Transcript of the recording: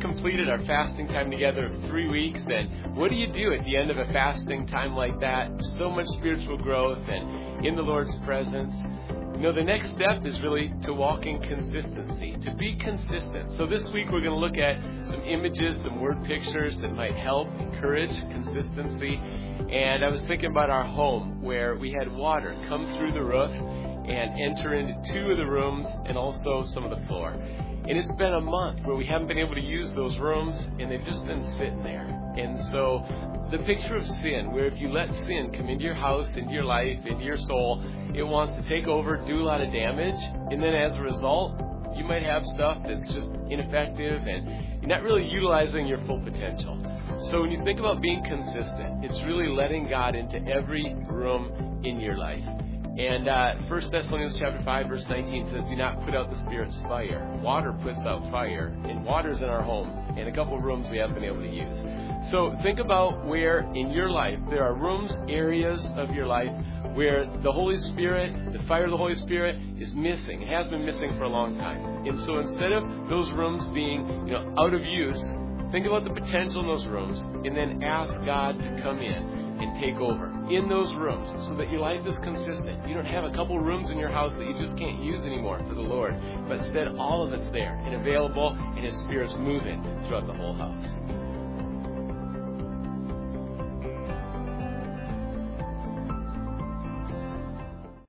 completed our fasting time together of 3 weeks. And what do you do at the end of a fasting time like that? So much spiritual growth and in the Lord's presence. The next step is really to walk in consistency, to be consistent. So this week we're going to look at some images, some word pictures that might help encourage consistency. And I was thinking about our home where we had water come through the roof and enter into 2 of the rooms and also some of the floor. And it's been a month where we haven't been able to use those rooms, and they've just been sitting there. And so the picture of sin, where if you let sin come into your house, into your life, into your soul, it wants to take over, do a lot of damage, and then as a result, you might have stuff that's just ineffective and you're not really utilizing your full potential. So when you think about being consistent, it's really letting God into every room in your life. And 1 Thessalonians chapter 5, verse 19 says, do not put out the Spirit's fire. Water puts out fire, and water's in our home, and a couple of rooms we haven't been able to use. So think about where in your life there are rooms, areas of your life where the Holy Spirit, the fire of the Holy Spirit is missing. It has been missing for a long time. And so instead of those rooms being, out of use, think about the potential in those rooms and then ask God to come in and take over in those rooms so that your life is consistent. You don't have a couple rooms in your house that you just can't use anymore for the Lord, but instead all of it's there and available, and His Spirit's moving throughout the whole house.